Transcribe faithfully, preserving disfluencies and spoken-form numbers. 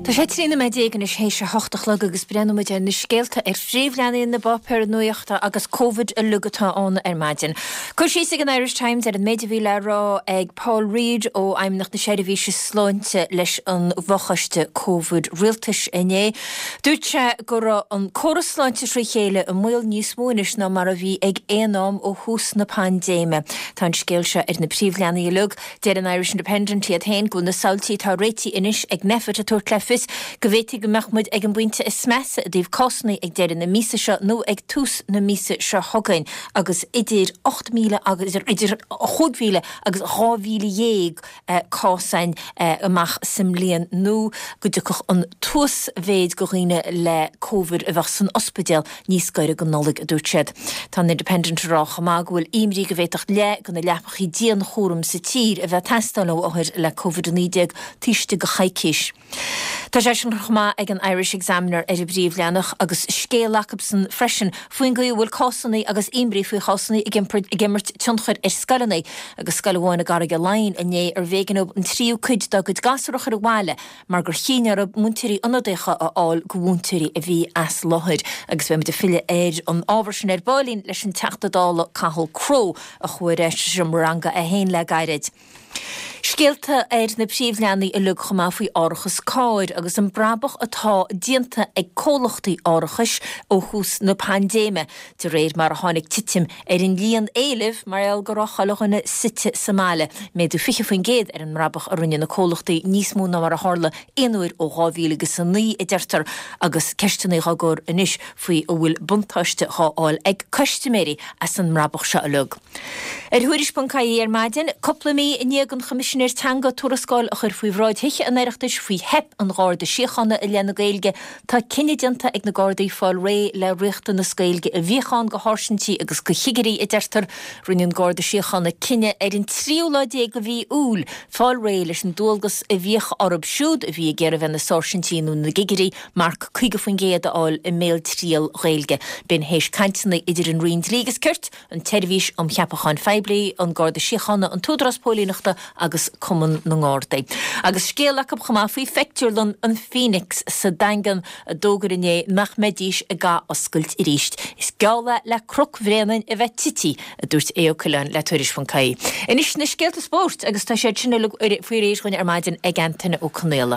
Tá sé trína me dégan is hééis se hochtachlog agus brenn de na scéalta ar phríomhleanaí na bapéir nuochta agus COVID a lugatá-ón ar maidin. Cur sí sig an Irish Times ar an méidirhí le rá ag Paul Reid ó aimimnach na séidirhí se sláinte leis an bhachaiste COVID rialtas inné. Dúirte gur an choras sláinte srí chéile a muil níos móis ná mar a bhí ag éanám ó hús na pandéime. Tá an scéalse ar na phríomhleanaí lug déir an Irish Independent iad hain go na saoltaí tá réití inis ag nefat a túir clefis go bhfuil go meachmuid ag an buinte is smesa a dtíobh cosnaí ag deireadh na mísa seo nó ag tús na mísa seo thugainn agus idir ocht míle agus idir chuid míle agus dhá mhíle dhéag cásain amach sim líon nó go dtúcach an tús bhéid go riine le COVID a bheith san ospidéal níos gaiire go nollaigh a dúirtead. Tá an Independent rách amach bhfuil imrí go bhéiteach le go na leapachí díon chórum sa tír a bheith testáil ó áthir le COVID nídeag tíiste go chaicíis. Tá sé sin chumá ag an Irish Examiner ar i bríomhleanach agus scéalachsan freisin faoin go bhfuil cásannaí agus imrí faoi chásannaí i gimmert tionchuir ar scalannaí agus scalháinna gar go lein a né ar bhéganób an tríú cuid do go gasarach ar bhile mar gur chinear a múnteirí anadécha a áil go bhúnteirí a bhí as láthir agus bheith de fiile éid an ábhar sin ar bálín leis an teachtadála Cathal Crowe a chuir éis sem ranga a héin le gairid. Scéalta ar na phríomhleanaí a lug chumá faoi áireachas cáir agus an brabach atá dianta ag cólachtaí áireachas ó hús na pandéime de réir mar a tháinig titim ar an líon éileh mar eil go rachalachana site Somália méadú fiche faoin géad ar an brabach a rinne na cólachtaí níos mú ná mar a tharla éonúir ó gábhíle agus san ní i deirtar agus ceistanaí gur inis faoi ó bhfuil buntáiste chááil ag ceisteméirí as an brabach se a lug. Ar thuiris buncaí ar maidin, coppla mí in an Commissioner Tanga Túrascáil a chur faoi bhráid hiiche an éireachtas faoi hep an gáda síochanna i leanna gaeilge tá cineideanta ag na gádaí fáil ré le riachta na scéilge a bhíocháin go háirsintí agus go chigarí i deirtar rinnean gáda síochanna cinne ar an tríoládé go bhí úl fáil ré leis an dúlgus a bhíoch orb siúd a bhí ggéir a bheith na sársintíú na gigarí marc chuige faoin géad áil i méil tríal réilge. Ben héis cantanna idir an rion drígus cirt an teirhís am cheapacháin feibli an gáda síochanna an túdraspólínachta agus cuman na ngárdaí. Agus scéalach ab chumá faoi feictúrlan an Phoenix sa dangan a dógur inné nach medís a gá oscailt i ríist. Is gála le croc bhréanain a bheith tití a dúirt éocailán le tuairis fan caí. Inis na scéalta spórt agus tá sé sinna faoi rééis chuin ar maidin ag antainna ó Canéla.